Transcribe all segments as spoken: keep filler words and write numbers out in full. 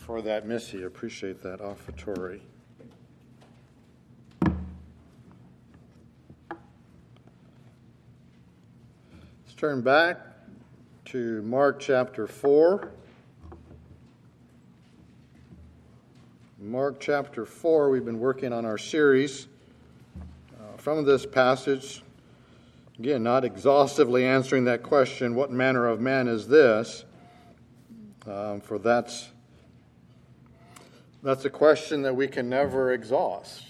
for that, Missy. Appreciate that offertory. Let's turn back to Mark chapter four. Mark chapter four, we've been working on our series uh, from this passage. Again, not exhaustively answering that question, what manner of man is this? Um, for that's, that's a question that we can never exhaust.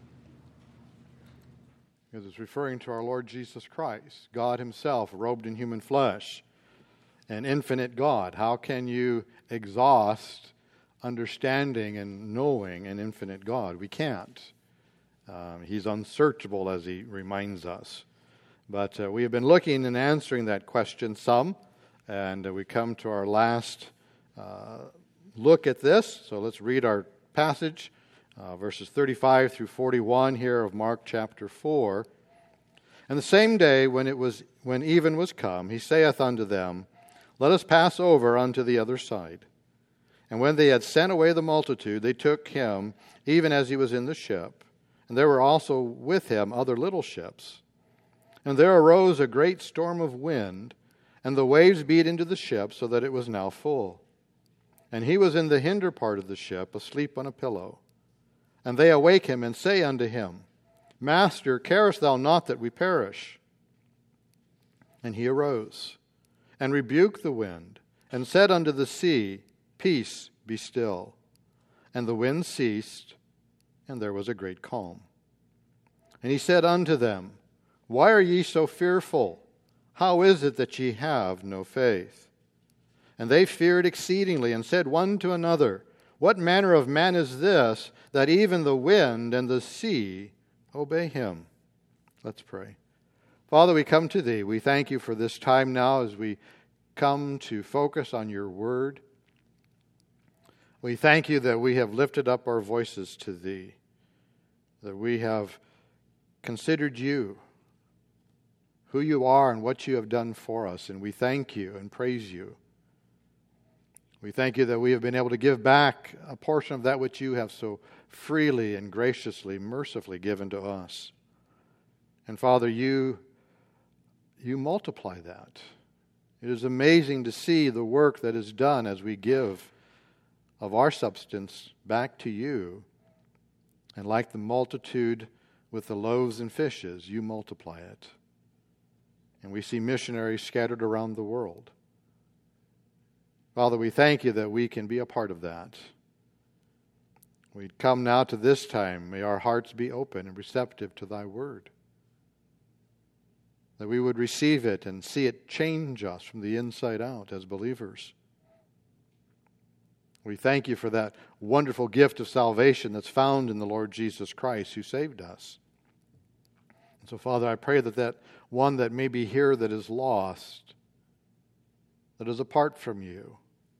Because it's referring to our Lord Jesus Christ, God himself, robed in human flesh, an infinite God. How can you exhaust understanding and knowing an infinite God? We can't. Um, he's unsearchable, as he reminds us. But uh, we have been looking and answering that question some, and uh, we come to our last uh, look at this. So let's read our passage, uh, verses thirty-five through forty-one here of Mark chapter four. And the same day when it was when even was come, he saith unto them, Let us pass over unto the other side. And when they had sent away the multitude, they took him, even as he was in the ship. And there were also with him other little ships. And there arose a great storm of wind, and the waves beat into the ship, so that it was now full. And he was in the hinder part of the ship, asleep on a pillow. And they awake him, and say unto him, Master, carest thou not that we perish? And he arose, and rebuked the wind, and said unto the sea, Peace, be still. And the wind ceased, and there was a great calm. And he said unto them, Why are ye so fearful? How is it that ye have no faith? And they feared exceedingly, and said one to another, What manner of man is this, that even the wind and the sea obey him? Let's pray. Father, we come to thee. We thank you for this time now as we come to focus on your word. We thank you that we have lifted up our voices to thee, that we have considered you, who you are and what you have done for us, and we thank you and praise you. We thank you that we have been able to give back a portion of that which you have so freely and graciously, mercifully given to us. And Father, you, you multiply that. It is amazing to see the work that is done as we give of our substance back to you. And like the multitude with the loaves and fishes, you multiply it. And we see missionaries scattered around the world. Father, we thank you that we can be a part of that. We come now to this time. May our hearts be open and receptive to thy word. That we would receive it and see it change us from the inside out as believers. We thank you for that wonderful gift of salvation that's found in the Lord Jesus Christ who saved us. And so, Father, I pray that that one that may be here that is lost, that is apart from you,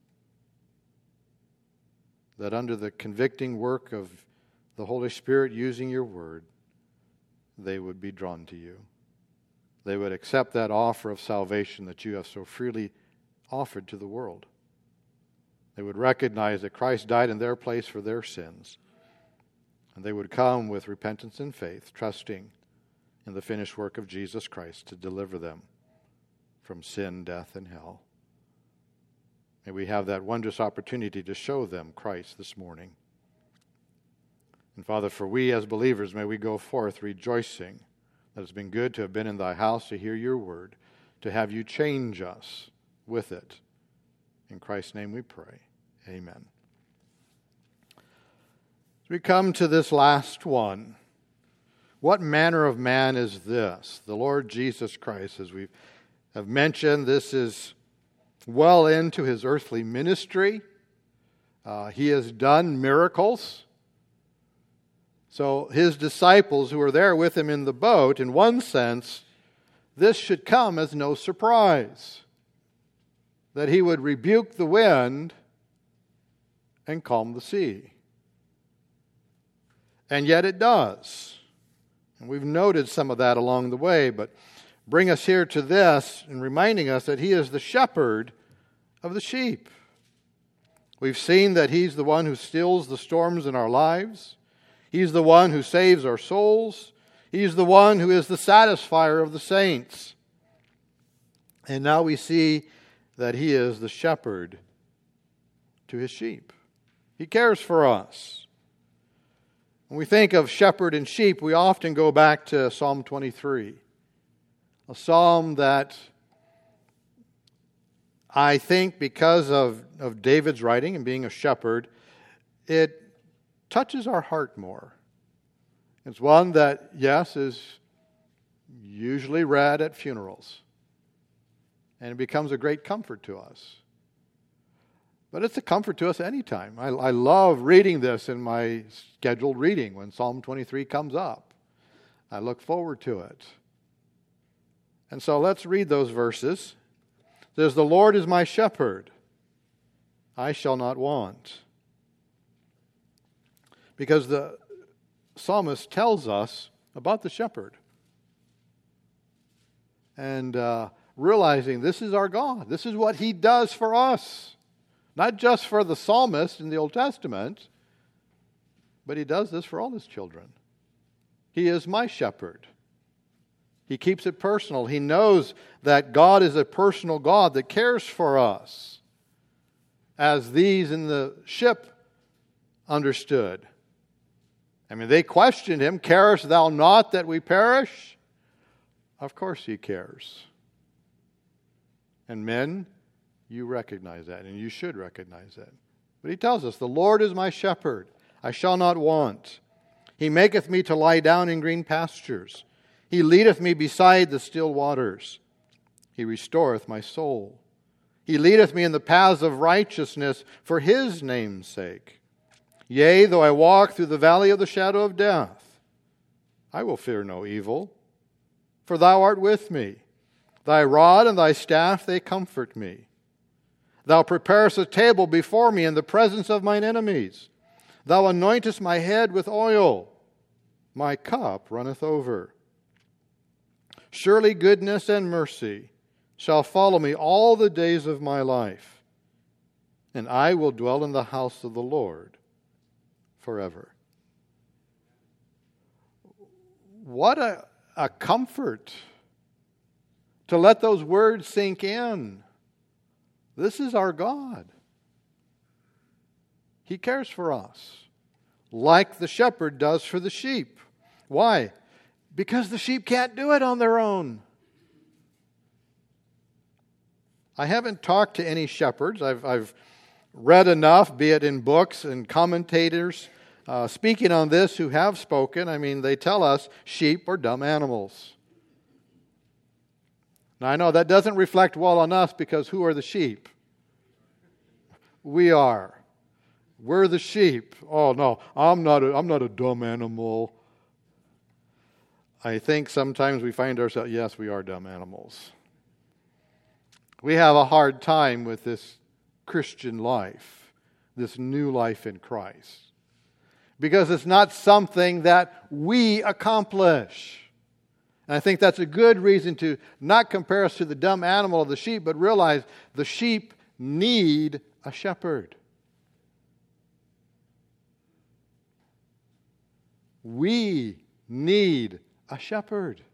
that under the convicting work of the Holy Spirit using your word, they would be drawn to you. They would accept that offer of salvation that you have so freely offered to the world. They would recognize that Christ died in their place for their sins. And they would come with repentance and faith, trusting in the finished work of Jesus Christ to deliver them from sin, death, and hell. May we have that wondrous opportunity to show them Christ this morning. And Father, for we as believers, may we go forth rejoicing that it's been good to have been in thy house to hear your word, to have you change us with it. In Christ's name we pray. Amen. As we come to this last one, what manner of man is this? The Lord Jesus Christ, as we have mentioned, this is well into his earthly ministry. Uh, he has done miracles. So his disciples who are there with him in the boat, in one sense, this should come as no surprise. That he would rebuke the wind and calm the sea. And yet it does. And we've noted some of that along the way, but bring us here to this and reminding us that he is the shepherd of the sheep. We've seen that He's the one who stills the storms in our lives. He's the one who saves our souls. He's the one who is the satisfier of the saints. And now we see that He is the shepherd to His sheep. He cares for us. When we think of shepherd and sheep, we often go back to Psalm twenty-three, a psalm that I think because of, of David's writing and being a shepherd, it touches our heart more. It's one that, yes, is usually read at funerals. And it becomes a great comfort to us. But it's a comfort to us anytime. I, I love reading this in my scheduled reading when Psalm twenty-three comes up. I look forward to it. And so let's read those verses. It says, "The Lord is my shepherd, I shall not want." Because the psalmist tells us about the shepherd. And uh, realizing this is our God. This is what He does for us. Not just for the psalmist in the Old Testament, but He does this for all His children. He is my shepherd. He keeps it personal. He knows that God is a personal God that cares for us, as these in the ship understood. I mean, they questioned Him, "Carest thou not that we perish?" Of course He cares. And men, you recognize that, and you should recognize that. But He tells us, "The Lord is my shepherd, I shall not want. He maketh me to lie down in green pastures. He leadeth me beside the still waters. He restoreth my soul. He leadeth me in the paths of righteousness for His name's sake. Yea, though I walk through the valley of the shadow of death, I will fear no evil, for Thou art with me. Thy rod and Thy staff, they comfort me. Thou preparest a table before me in the presence of mine enemies. Thou anointest my head with oil. My cup runneth over. Surely goodness and mercy shall follow me all the days of my life, and I will dwell in the house of the Lord forever." What a, a comfort to let those words sink in. This is our God. He cares for us, like the shepherd does for the sheep. Why? Because the sheep can't do it on their own. I haven't talked to any shepherds. I've, I've read enough, be it in books and commentators, uh, speaking on this who have spoken. I mean, they tell us sheep are dumb animals. Now, I know that doesn't reflect well on us, because who are the sheep? We are. We're the sheep. Oh, no, I'm not a, I'm not a dumb animal. I think sometimes we find ourselves, yes, we are dumb animals. We have a hard time with this Christian life, this new life in Christ, because it's not something that we accomplish. And I think that's a good reason to not compare us to the dumb animal of the sheep, but realize the sheep need a shepherd. We need a shepherd.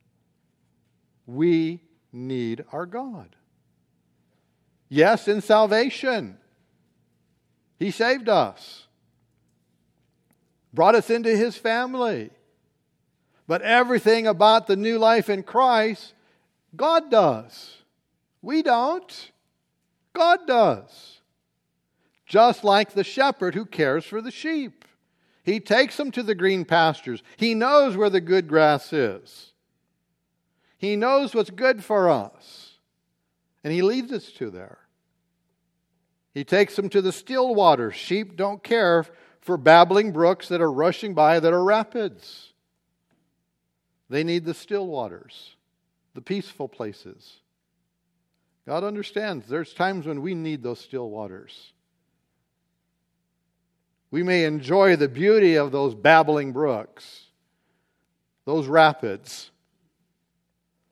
We need our God. Yes, in salvation, He saved us, brought us into His family. But everything about the new life in Christ, God does. We don't. God does. Just like the shepherd who cares for the sheep. He takes them to the green pastures. He knows where the good grass is. He knows what's good for us. And He leads us to there. He takes them to the still waters. Sheep don't care for babbling brooks that are rushing by that are rapids. They need the still waters, the peaceful places. God understands there's times when we need those still waters. We may enjoy the beauty of those babbling brooks, those rapids,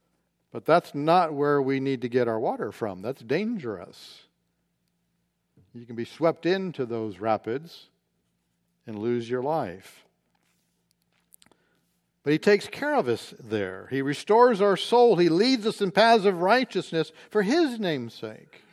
but that's not where we need to get our water from. That's dangerous. You can be swept into those rapids and lose your life. But He takes care of us there. He restores our soul. He leads us in paths of righteousness for His name's sake.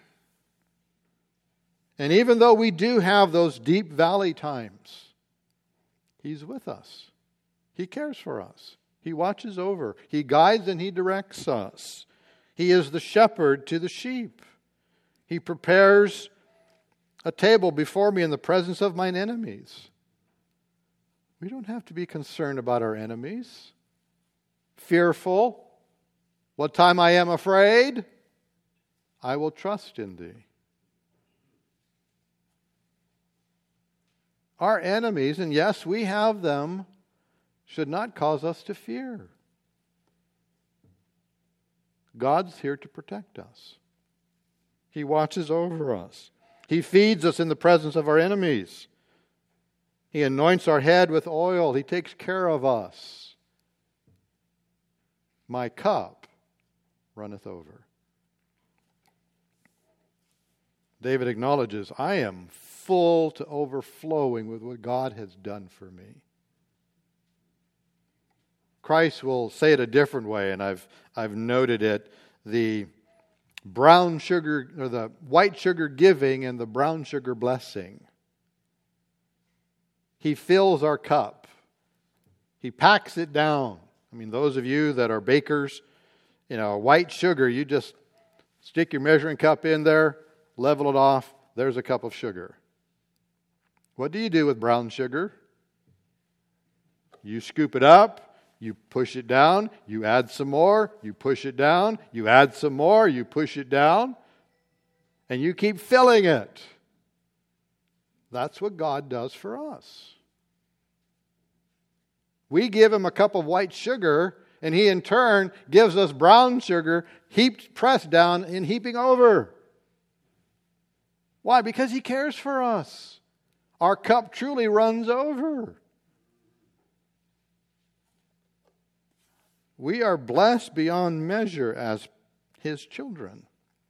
And even though we do have those deep valley times, He's with us. He cares for us. He watches over. He guides and He directs us. He is the shepherd to the sheep. He prepares a table before me in the presence of mine enemies. We don't have to be concerned about our enemies, fearful. What time I am afraid, I will trust in Thee. Our enemies, and yes, we have them, should not cause us to fear. God's here to protect us. He watches over us. He feeds us in the presence of our enemies. He anoints our head with oil. He takes care of us. My cup runneth over. David acknowledges, I am full to overflowing with what God has done for me. Christ will say it a different way, and I've I've noted it. The brown sugar, or the white sugar giving and the brown sugar blessing. He fills our cup. He packs it down. I mean, those of you that are bakers, you know, white sugar, you just stick your measuring cup in there, level it off, there's a cup of sugar. What do you do with brown sugar? You scoop it up, you push it down, you add some more, you push it down, you add some more, you push it down, and you keep filling it. That's what God does for us. We give Him a cup of white sugar, and He in turn gives us brown sugar, heaped, pressed down, and heaping over. Why? Because He cares for us. Our cup truly runs over. We are blessed beyond measure as His children.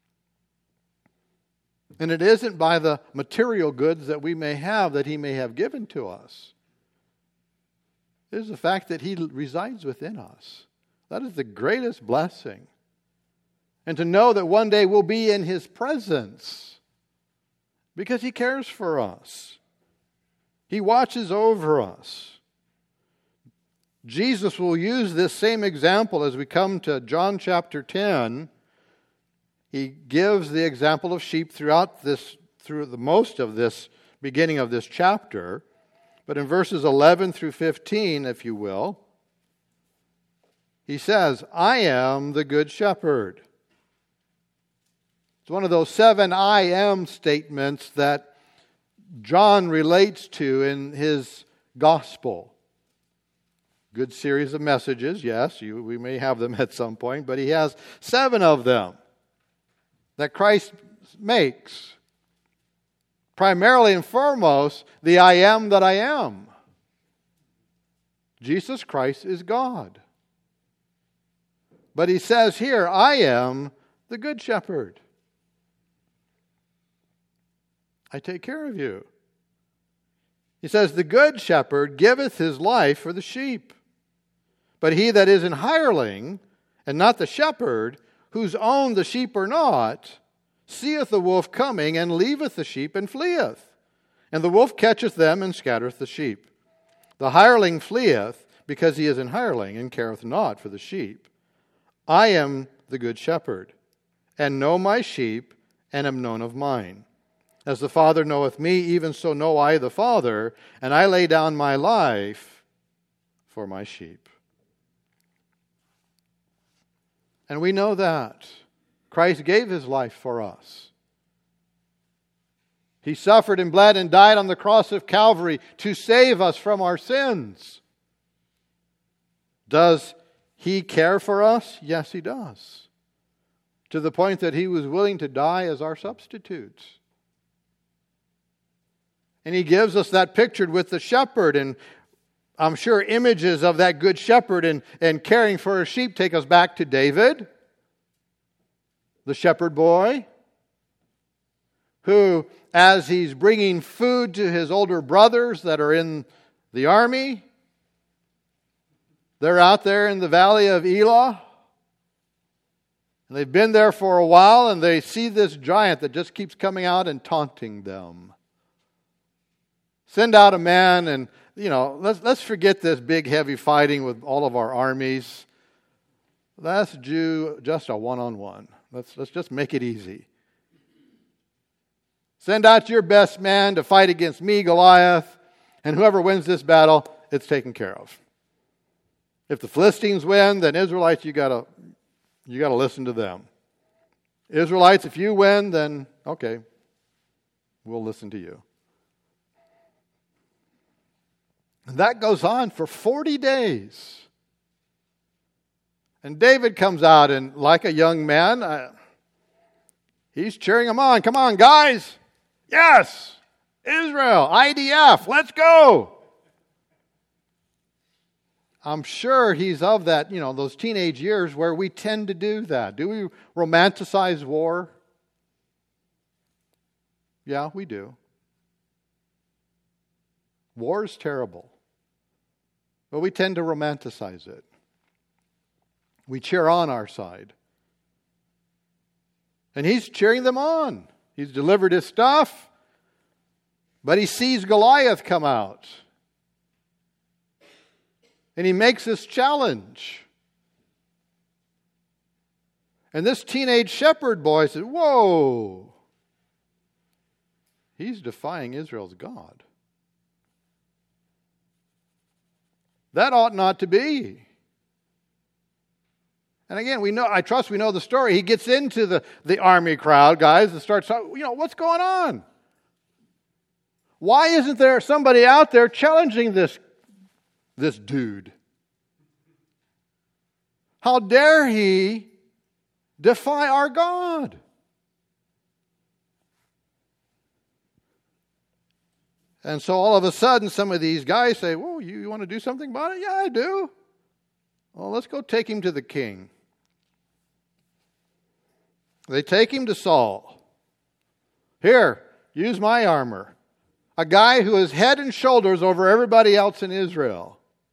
And it isn't by the material goods that we may have that He may have given to us. It is the fact that He resides within us. That is the greatest blessing. And to know that one day we'll be in His presence because He cares for us. He watches over us. Jesus will use this same example as we come to John chapter ten. He gives the example of sheep throughout this, through the most of this beginning of this chapter. But in verses eleven through fifteen, if you will, He says, I am the good shepherd. It's one of those seven I am statements that John relates to in his gospel. Good series of messages, yes, you, we may have them at some point, but he has seven of them that Christ makes. Primarily and foremost, the I am that I am. Jesus Christ is God. But He says here, I am the good shepherd. I take care of you. He says, the good shepherd giveth his life for the sheep. But he that is an hireling, and not the shepherd, whose own the sheep are not, seeth the wolf coming, and leaveth the sheep, and fleeth. And the wolf catcheth them, and scattereth the sheep. The hireling fleeth, because he is an hireling, and careth not for the sheep. I am the good shepherd, and know my sheep, and am known of mine. As the Father knoweth me, even so know I the Father, and I lay down my life for my sheep. And we know that Christ gave His life for us. He suffered and bled and died on the cross of Calvary to save us from our sins. Does He care for us? Yes, He does. To the point that He was willing to die as our substitute. And He gives us that pictured with the shepherd, and I'm sure images of that good shepherd and, and caring for his sheep take us back to David, the shepherd boy. who, as he's bringing food to his older brothers that are in the army, they're out there in the valley of Elah, and they've been there for a while, and they see this giant that just keeps coming out and taunting them. Send out a man, and, you know, let's, let's forget this big, heavy fighting with all of our armies. Let's do just a one-on-one. Let's, let's just make it easy. Send out your best man to fight against me, Goliath, and whoever wins this battle, it's taken care of. If the Philistines win, then Israelites, you gotta, you gotta listen to them. Israelites, if you win, then okay, we'll listen to you. And that goes on for forty days. And David comes out, and like a young man, uh, he's cheering them on. Come on, guys. Yes, Israel, I D F, let's go. I'm sure he's of that, you know, those teenage years where we tend to do that. Do we romanticize war? Yeah, we do. War is terrible. But we tend to romanticize it. We cheer on our side. And he's cheering them on. He's delivered his stuff, but he sees Goliath come out. And he makes this challenge. And this teenage shepherd boy says, whoa, he's defying Israel's God. That ought not to be. And again, we know, I trust we know the story. He gets into the, the army crowd, guys, and starts talking, you know, what's going on? Why isn't there somebody out there challenging this, this dude? How dare he defy our God? And so all of a sudden, some of these guys say, whoa, you, you want to do something about it? Yeah, I do. Well, let's go take him to the king. They take him to Saul. Here, use my armor. A guy who is head and shoulders over everybody else in Israel.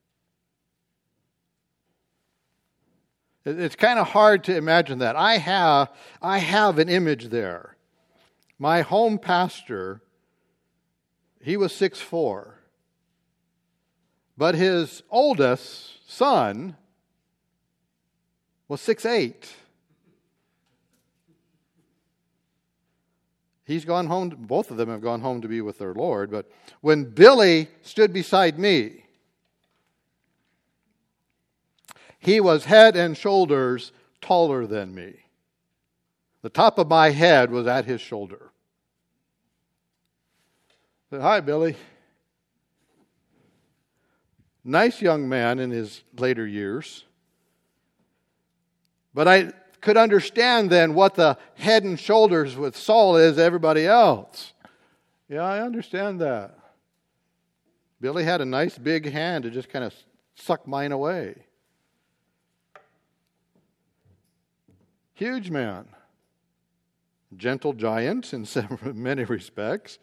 It's kind of hard to imagine that. I have, I have an image there. My home pastor, he was six foot four. But his oldest son was six foot eight. He's gone home, both of them have gone home to be with their Lord. But when Billy stood beside me, he was head and shoulders taller than me. The top of my head was at his shoulder. I said, hi, Billy. Nice young man in his later years. But I could understand then what the head and shoulders with Saul is to everybody else. Yeah, I understand that. Billy had a nice big hand to just kind of suck mine away. Huge man. Gentle giant in many respects.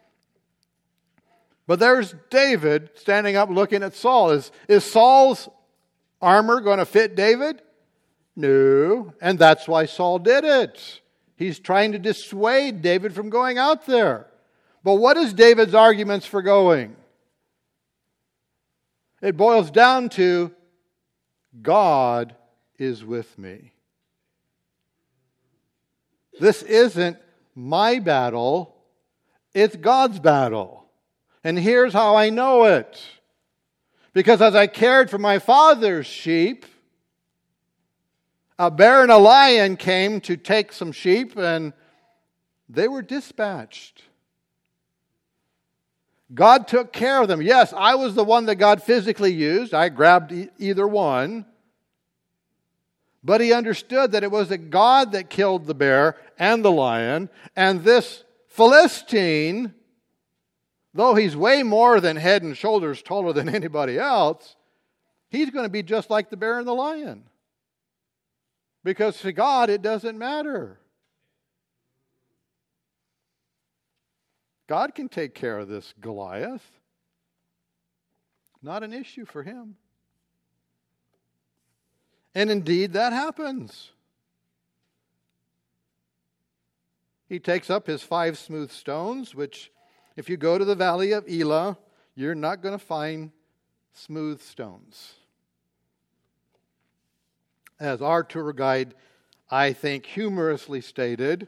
But there's David standing up looking at Saul. Is, is Saul's armor going to fit David? No. And that's why Saul did it. He's trying to dissuade David from going out there. But what is David's arguments for going? It boils down to, God is with me. This isn't my battle, it's God's battle. And here's how I know it. Because as I cared for my father's sheep, a bear and a lion came to take some sheep, and they were dispatched. God took care of them. Yes, I was the one that God physically used. I grabbed e- either one. But he understood that it was a God that killed the bear and the lion. And this Philistine, though he's way more than head and shoulders taller than anybody else, he's going to be just like the bear and the lion. Because to God, it doesn't matter. God can take care of this Goliath. Not an issue for him. And indeed, that happens. He takes up his five smooth stones, which, if you go to the valley of Elah, you're not going to find smooth stones. As our tour guide, I think, humorously stated,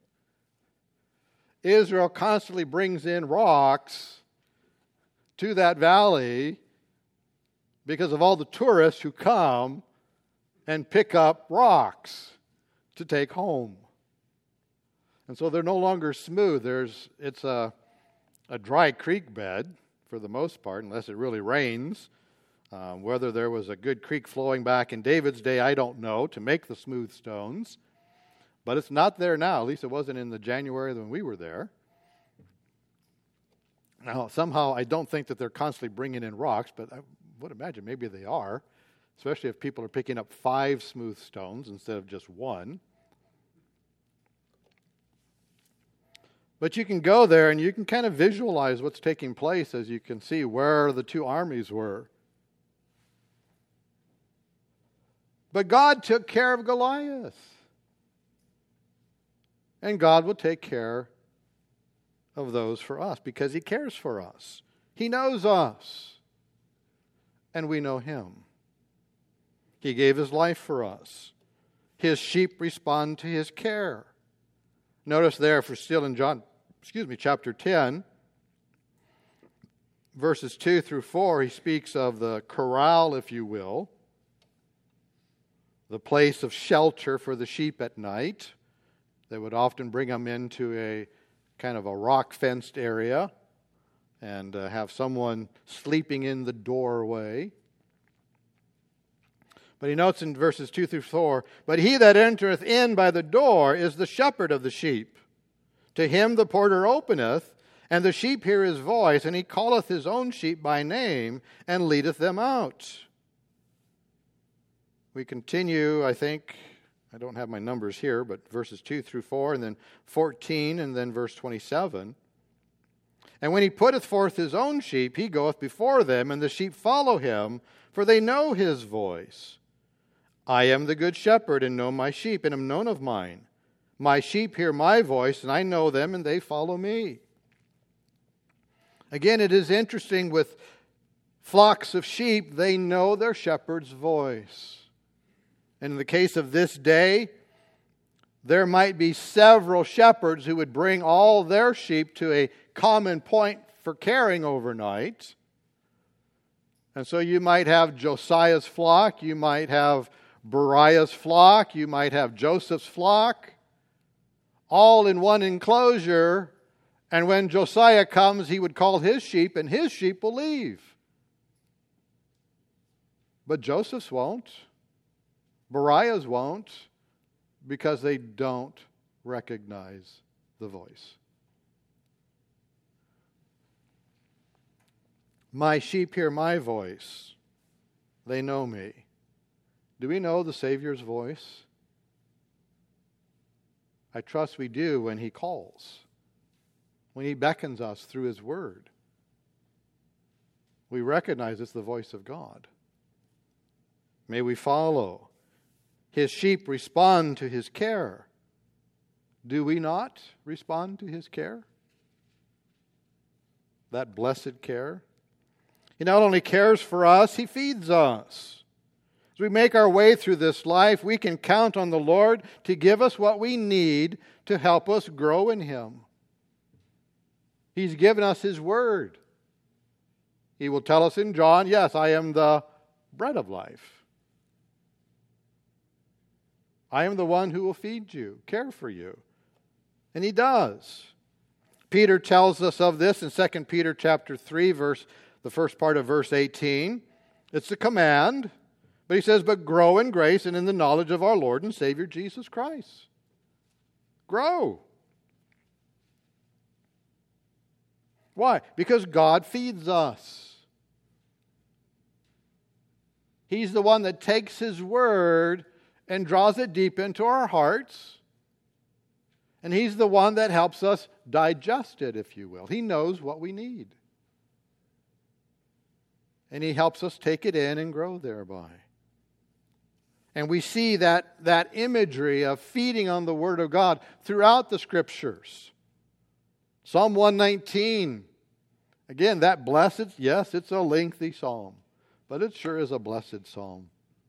Israel constantly brings in rocks to that valley because of all the tourists who come and pick up rocks to take home. And so they're no longer smooth. There's it's a, a dry creek bed for the most part, unless it really rains. Um, whether there was a good creek flowing back in David's day, I don't know, to make the smooth stones. But it's not there now. At least it wasn't in the January when we were there. Now, somehow I don't think that they're constantly bringing in rocks, but I would imagine maybe they are, especially if people are picking up five smooth stones instead of just one. But you can go there and you can kind of visualize what's taking place as you can see where the two armies were. But God took care of Goliath. And God will take care of those for us because He cares for us. He knows us. And we know Him. He gave His life for us. His sheep respond to His care. Notice there, if we're still in John, excuse me, chapter ten, verses two through four, He speaks of the corral, if you will, the place of shelter for the sheep at night. They would often bring them into a kind of a rock-fenced area and uh, have someone sleeping in the doorway. But he notes in verses two through four, "But he that entereth in by the door is the shepherd of the sheep. To him the porter openeth, and the sheep hear his voice, and he calleth his own sheep by name, and leadeth them out." We continue, I think, I don't have my numbers here, but verses two through four, and then fourteen, and then verse twenty-seven. "And when he putteth forth his own sheep, he goeth before them, and the sheep follow him, for they know his voice. I am the good shepherd, and know my sheep, and am known of mine. My sheep hear my voice, and I know them, and they follow me." Again, it is interesting with flocks of sheep, they know their shepherd's voice. And in the case of this day, there might be several shepherds who would bring all their sheep to a common point for caring overnight. And so you might have Josiah's flock, you might have Beriah's flock, you might have Joseph's flock, all in one enclosure. And when Josiah comes, he would call his sheep, and his sheep will leave. But Joseph's won't. Beriah's won't, because they don't recognize the voice. My sheep hear my voice. They know me. Do we know the Savior's voice? I trust we do when He calls, when He beckons us through His Word. We recognize it's the voice of God. May we follow. His sheep respond to His care. Do we not respond to His care? That blessed care. He not only cares for us, He feeds us. As we make our way through this life, we can count on the Lord to give us what we need to help us grow in Him. He's given us His Word. He will tell us in John, yes, I am the bread of life. I am the one who will feed you, care for you. And He does. Peter tells us of this in Second Peter chapter three, verse, the first part of verse eighteen. It's a command, but he says, "But grow in grace and in the knowledge of our Lord and Savior Jesus Christ." Grow. Why? Because God feeds us. He's the one that takes His Word and draws it deep into our hearts. And He's the one that helps us digest it, if you will. He knows what we need. And He helps us take it in and grow thereby. And we see that, that imagery of feeding on the Word of God throughout the Scriptures. Psalm one nineteen. Again, that blessed, yes, it's a lengthy psalm, but it sure is a blessed psalm.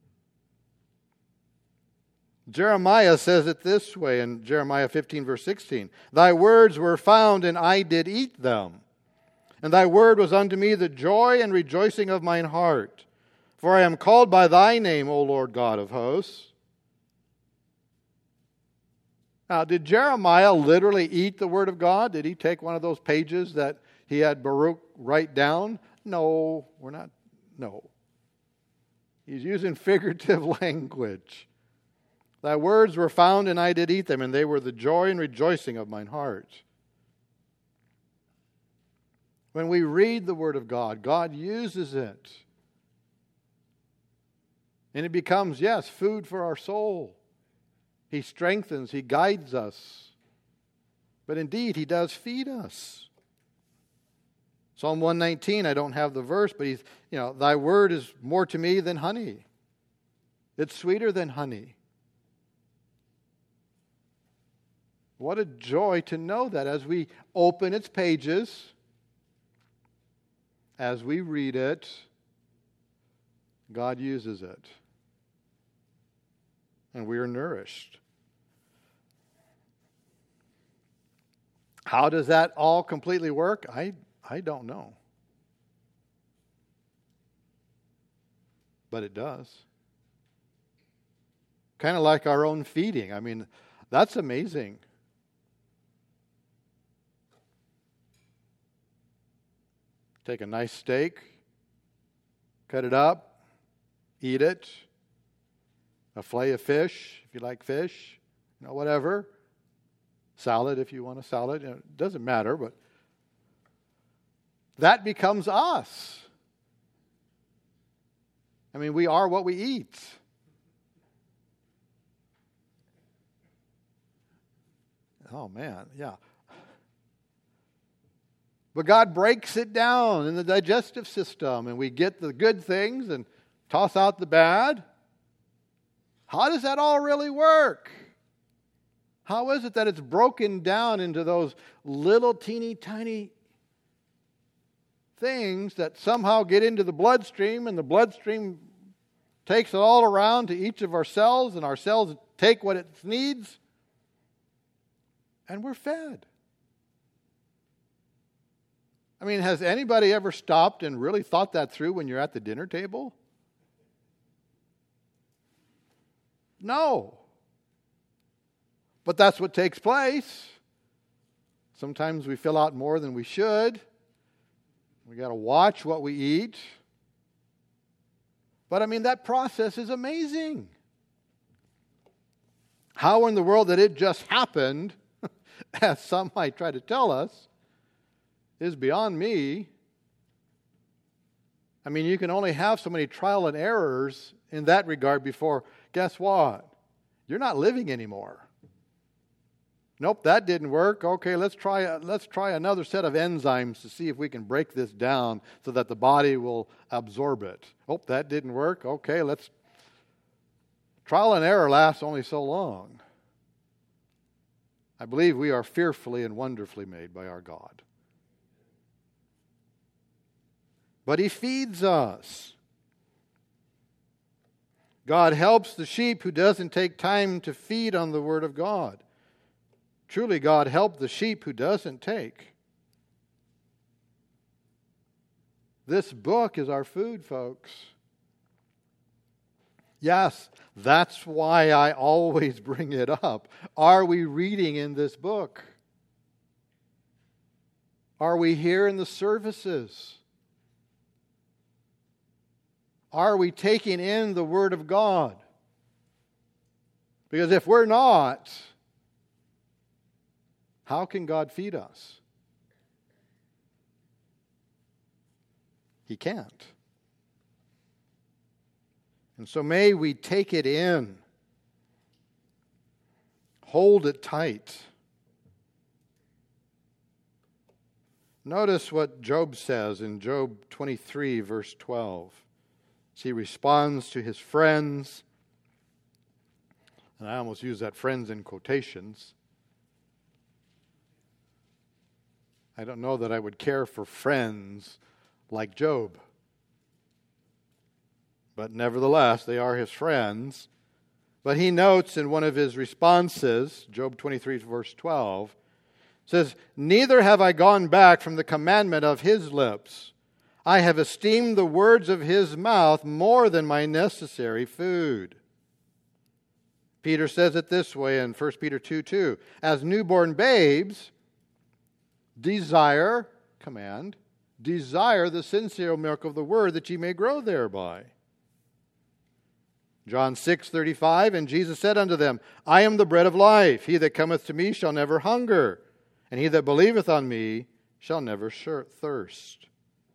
Jeremiah says it this way in Jeremiah fifteen, verse sixteen. Thy words were found, and I did eat them. And thy word was unto me the joy and rejoicing of mine heart. For I am called by thy name, O Lord God of hosts. Now, did Jeremiah literally eat the Word of God? Did he take one of those pages that he had Baruch write down? No, we're not. No. He's using figurative language. Thy words were found, and I did eat them, and they were the joy and rejoicing of mine heart. When we read the Word of God, God uses it. And it becomes, yes, food for our soul. He strengthens, He guides us. But indeed, He does feed us. Psalm one nineteen, I don't have the verse, but he's, you know, thy word is more to me than honey. It's sweeter than honey. What a joy to know that as we open its pages, as we read it, God uses it. And we are nourished. How does that all completely work? I, I don't know. But it does. Kind of like our own feeding. I mean, that's amazing. Take a nice steak, cut it up, eat it. A fillet of fish, if you like fish, you know, whatever. Salad, if you want a salad. You know, it doesn't matter, but that becomes us. I mean, we are what we eat. Oh, man, yeah. But God breaks it down in the digestive system, and we get the good things and toss out the bad. How does that all really work? How is it that it's broken down into those little teeny tiny things that somehow get into the bloodstream, and the bloodstream takes it all around to each of our cells, and our cells take what it needs, and we're fed? I mean, has anybody ever stopped and really thought that through when you're at the dinner table? No. But that's what takes place. Sometimes we fill out more than we should. We got to watch what we eat. But I mean, that process is amazing. How in the world that it just happened, as some might try to tell us, is beyond me. I mean, you can only have so many trial and errors in that regard before, guess what? You're not living anymore. Nope, that didn't work. Okay, let's try let's try another set of enzymes to see if we can break this down so that the body will absorb it. Oh, that didn't work. Okay, let's... Trial and error lasts only so long. I believe we are fearfully and wonderfully made by our God. But He feeds us. God helps the sheep who doesn't take time to feed on the Word of God. Truly, God helps the sheep who doesn't take. This book is our food, folks. Yes, that's why I always bring it up. Are we reading in this book? Are we here in the services? Are we taking in the Word of God? Because if we're not, how can God feed us? He can't. And so may we take it in. Hold it tight. Notice what Job says in Job twenty-three, verse twelve. As he responds to his friends, and I almost use that friends in quotations. I don't know that I would care for friends like Job. But nevertheless, they are his friends. But he notes in one of his responses, Job twenty-three, verse twelve, says, "Neither have I gone back from the commandment of his lips. I have esteemed the words of his mouth more than my necessary food." Peter says it this way in First Peter two two, "As newborn babes, desire," command, "desire the sincere milk of the word, that ye may grow thereby." John six thirty-five, "And Jesus said unto them, I am the bread of life. He that cometh to me shall never hunger, and he that believeth on me shall never thirst."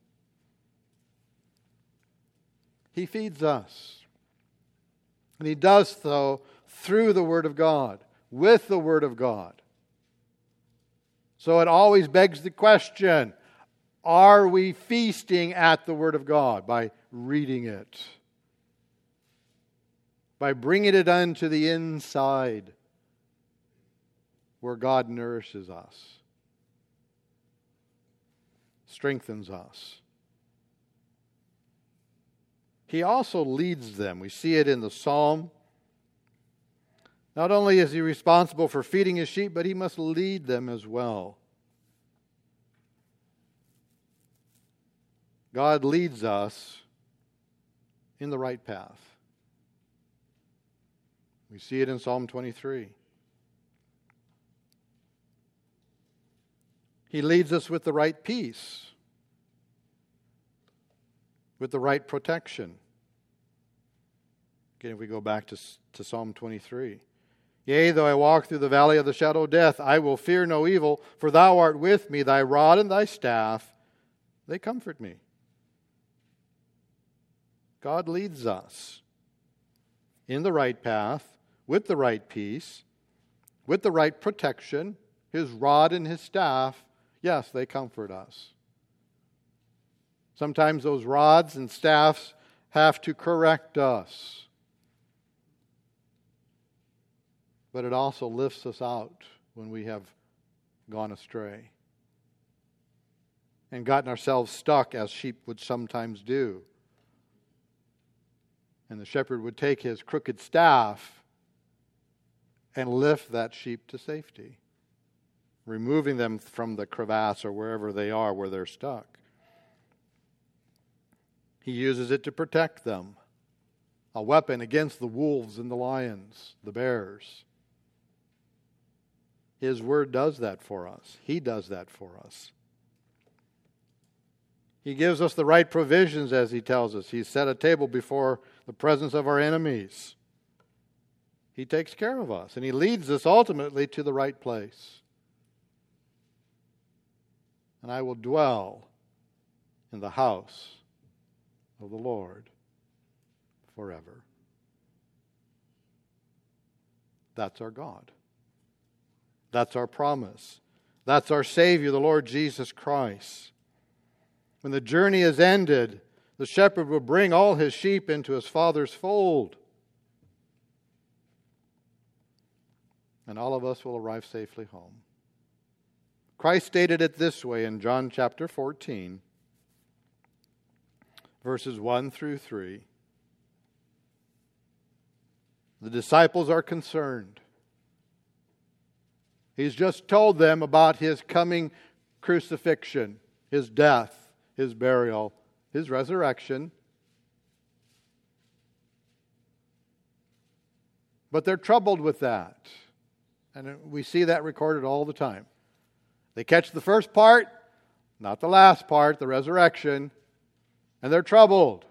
He feeds us. And he does so through the Word of God, with the Word of God. So it always begs the question, are we feasting at the Word of God by reading it? By bringing it unto the inside where God nourishes us, strengthens us. He also leads them. We see it in the psalm. Not only is he responsible for feeding his sheep, but he must lead them as well. God leads us in the right path. We see it in Psalm twenty-three. He leads us with the right peace, with the right protection. Again, if we go back to, to Psalm twenty-three. "Yea, though I walk through the valley of the shadow of death, I will fear no evil, for thou art with me, thy rod and thy staff, they comfort me." God leads us in the right path, with the right peace, with the right protection. His rod and his staff, yes, they comfort us. Sometimes those rods and staffs have to correct us. But it also lifts us out when we have gone astray and gotten ourselves stuck, as sheep would sometimes do. And the shepherd would take his crooked staff and lift that sheep to safety, removing them from the crevasse or wherever they are where they're stuck. He uses it to protect them, a weapon against the wolves and the lions, the bears. His word does that for us. He does that for us. He gives us the right provisions, as he tells us. He's set a table before the presence of our enemies. He takes care of us, and he leads us ultimately to the right place. "And I will dwell in the house of the Lord forever." That's our God. That's our promise. That's our Savior, the Lord Jesus Christ. When the journey is ended, the shepherd will bring all his sheep into his Father's fold. And all of us will arrive safely home. Christ stated it this way in John chapter fourteen, verses one through three. The disciples are concerned. He's just told them about his coming crucifixion, his death, his burial, his resurrection. But they're troubled with that. And we see that recorded all the time. They catch the first part, not the last part, the resurrection, and they're troubled.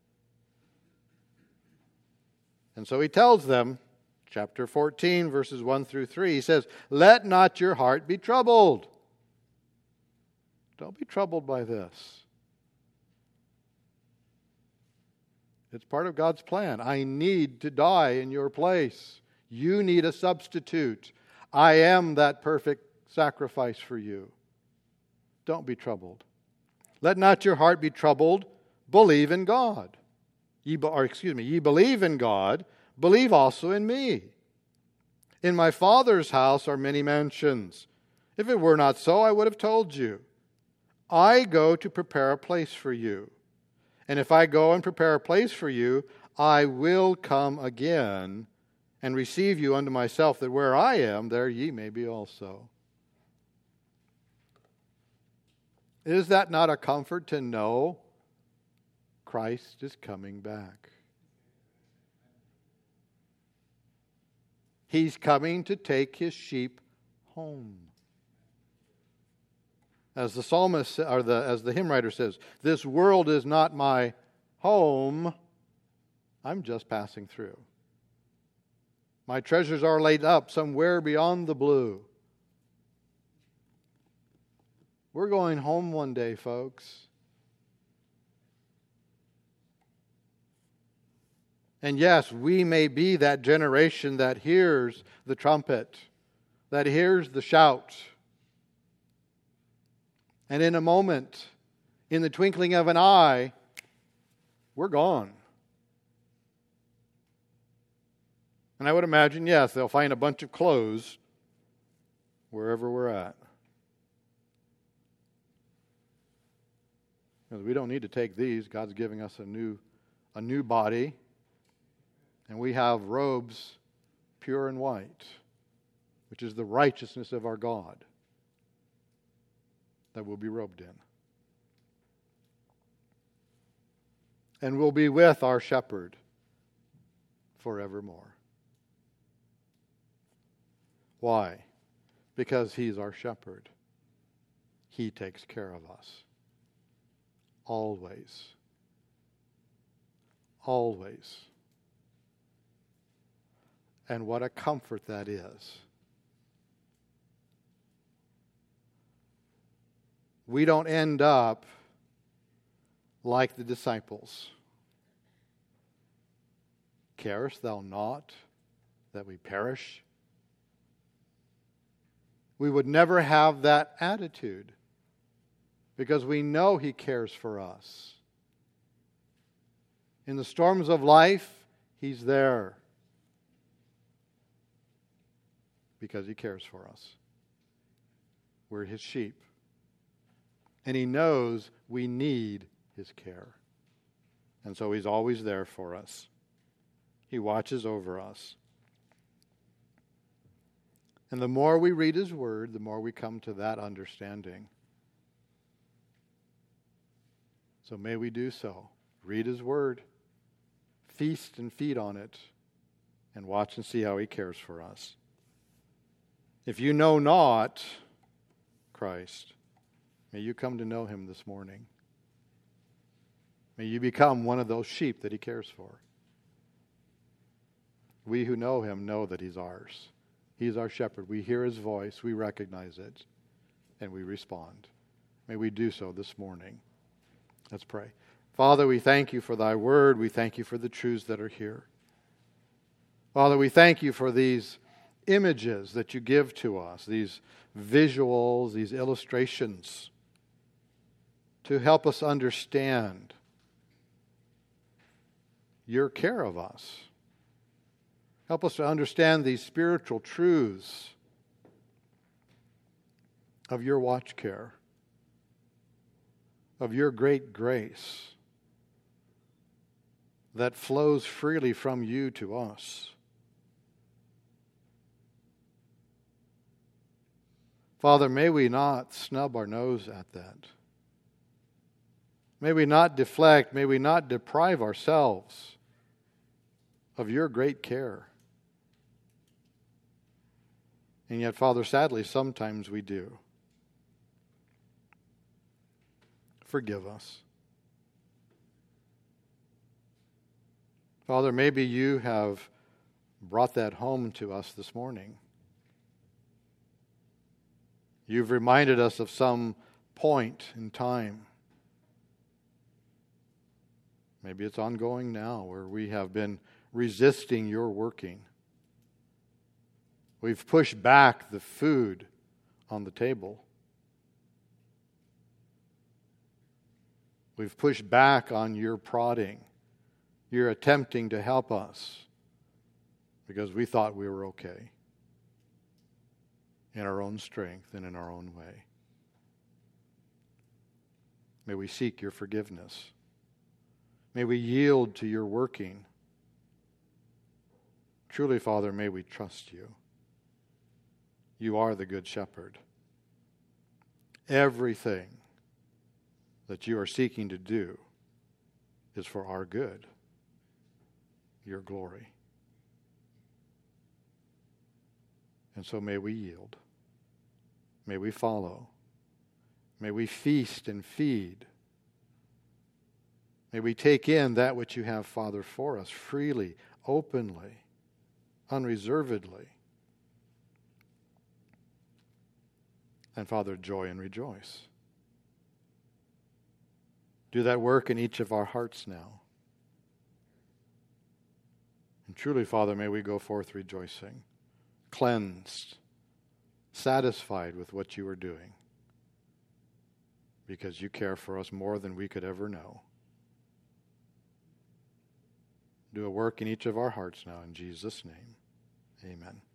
And so he tells them, chapter fourteen, verses one through three, he says, "Let not your heart be troubled." Don't be troubled by this. It's part of God's plan. I need to die in your place. You need a substitute. I am that perfect sacrifice for you. don't be troubled. Let not your heart be troubled. Believe in God. Ye, or excuse me, ye believe in God, believe also in me. In my Father's house are many mansions. If it were not so, I would have told you. I go to prepare a place for you. And if I go and prepare a place for you, I will come again and receive you unto myself, that where I am, there ye may be also. Is that not a comfort to know Christ is coming back? He's coming to take his sheep home. As the psalmist, or the, as the hymn writer says, this world is not my home. I'm just passing through. My treasures are laid up somewhere beyond the blue. We're going home one day, folks. And yes, we may be that generation that hears the trumpet, that hears the shout. And in a moment, in the twinkling of an eye, we're gone. And I would imagine, yes, they'll find a bunch of clothes wherever we're at. Because we don't need to take these. God's giving us a new, a new body. And we have robes pure and white, which is the righteousness of our God that we'll be robed in. And we'll be with our shepherd forevermore. Why? Because he's our shepherd. He takes care of us. Always. Always. And what a comfort that is. We don't end up like the disciples. Carest thou not that we perish? We would never have that attitude because we know he cares for us. In the storms of life, he's there because he cares for us. We're his sheep. And he knows we need his care. And so he's always there for us. He watches over us. And the more we read his word, the more we come to that understanding. So may we do so. Read his word. Feast and feed on it. And watch and see how he cares for us. If you know not Christ, may you come to know him this morning. May you become one of those sheep that he cares for. We who know him know that he's ours. He's our shepherd. We hear his voice, we recognize it, and we respond. May we do so this morning. Let's pray. Father, we thank you for thy word. We thank you for the truths that are here. Father, we thank you for these images that you give to us, these visuals, these illustrations, to help us understand your care of us. Help us to understand these spiritual truths of your watch care, of your great grace that flows freely from you to us. Father, may we not snub our nose at that. May we not deflect, may we not deprive ourselves of your great care. And yet, Father, sadly, sometimes we do. Forgive us. Father, maybe you have brought that home to us this morning. You've reminded us of some point in time. Maybe it's ongoing now where we have been resisting your working. We've pushed back the food on the table. We've pushed back on your prodding. You're attempting to help us because we thought we were okay in our own strength and in our own way. May we seek your forgiveness. May we yield to your working. Truly, Father, may we trust you. You are the Good Shepherd. Everything that you are seeking to do is for our good, your glory. And so may we yield. May we follow. May we feast and feed. May we take in that which you have, Father, for us freely, openly, unreservedly. And Father, joy and rejoice. Do that work in each of our hearts now. And truly, Father, may we go forth rejoicing, cleansed, satisfied with what you are doing, because you care for us more than we could ever know. Do a work in each of our hearts now, in Jesus' name. Amen.